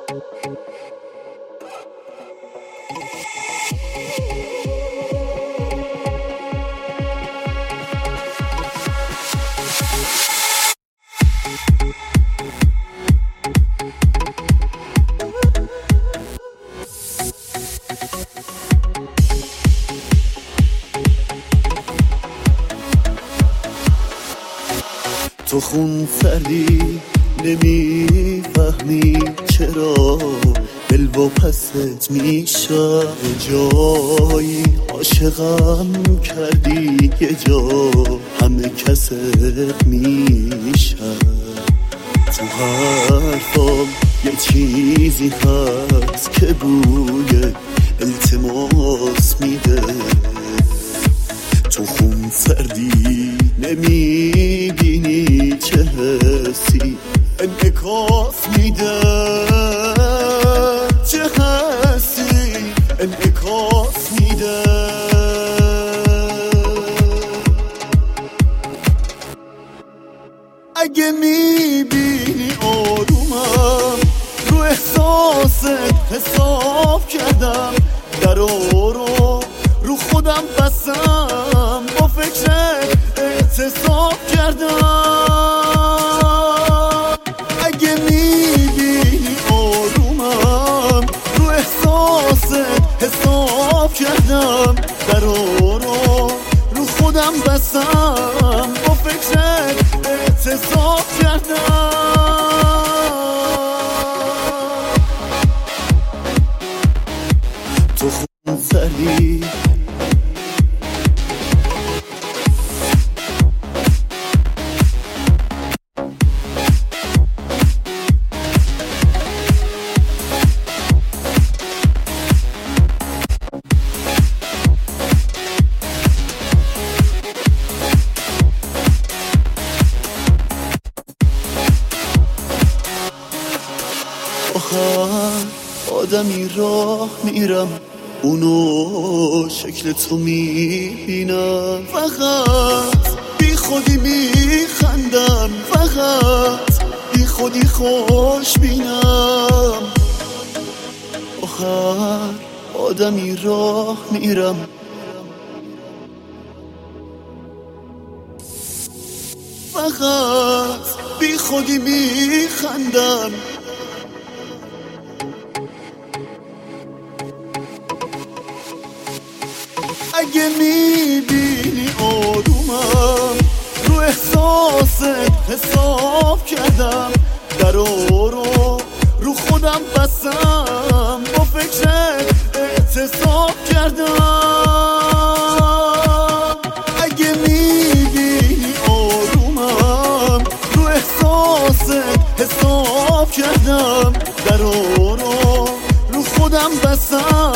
تو خون سردی نمیفهمی چرا دل با پست میشه جایی عاشقم کردی یه جا همه کست میشه تو حرفام یه چیزی هست که بوی التماس میده تو خون سردی نمیبینی چه حسی انعکاس میده چه حسی انعکاس میده اگه میبینی آرومم رو احساست حساب کردم درو رو خودم بستم با فکرت اعتصاب کردم اگه میبینی آرومم رو احساست حساب کردم رو خودم بستم با فکرت اعتصاب کردم تو خون سردی آدمی راه میرم اونو شکل تو میبینم فقط بی خودی میخندم فقط بی خودی خوش بینم آدمی راه میرم فقط بی خودی میخندم اگه میبینی آرومم رو احساست حساب کردم رو خودم بستم با فکرت اعتصاب کردم اگه میبینی آرومم رو احساست حساب کردم رو خودم بستم